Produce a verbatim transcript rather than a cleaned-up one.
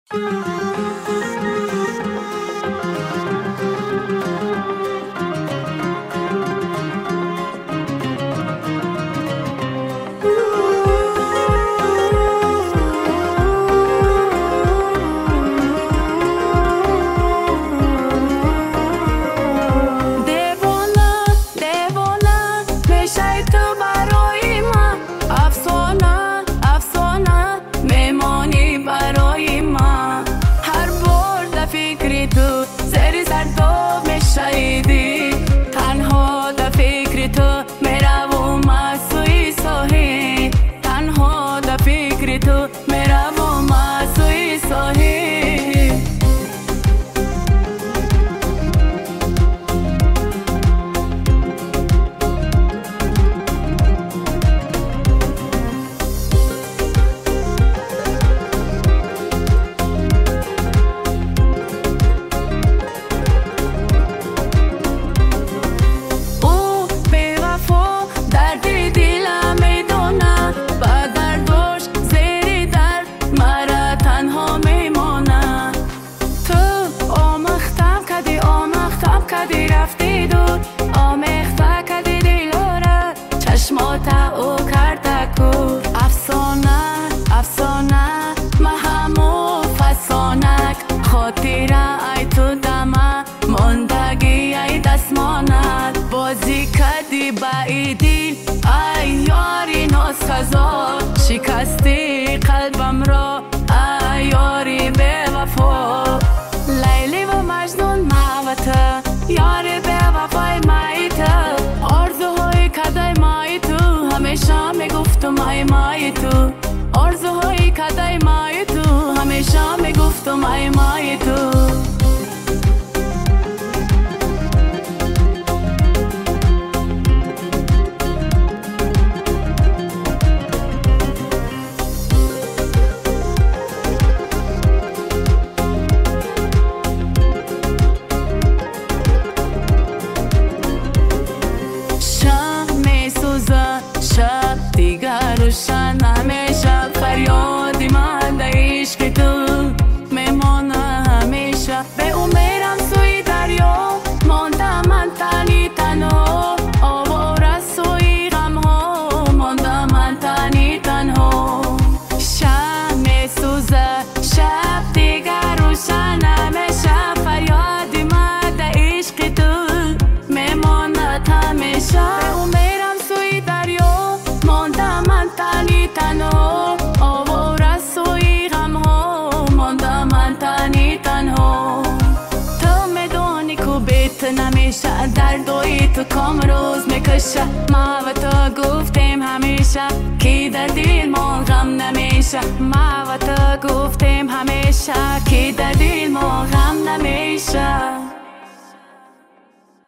بعیدی ای یاری ناسزا، شکستی قلبم را ای یاری به وفا. لیلی و مجنون موته یاری به وفای مایته، آرزوهای کدای مای تو همیشه میگفتم ای مای تو، آرزوهای کدای مای تو همیشه میگفتم ای مای تو. روشن همیشه فریادی من در عشق تو میمانه همیشه، به امیرم سوی دریا مانده من تنی تنها، آواره سوی غم ها مانده من تنی تنها. شب میسوزه شب دیگر روشن همیشه فریادی من در عشق تو میمانه همیشه، به امیرم سوی دریا مانده من تنی تنها، آواره سوی غم ها مانده من تنی تنها. تو میدانی که بیت نمیشه دردوی تو کم روز میکشه، ما و تو گفتیم همیشه که در دل ما غم نمیشه، ما و تو گفتیم همیشه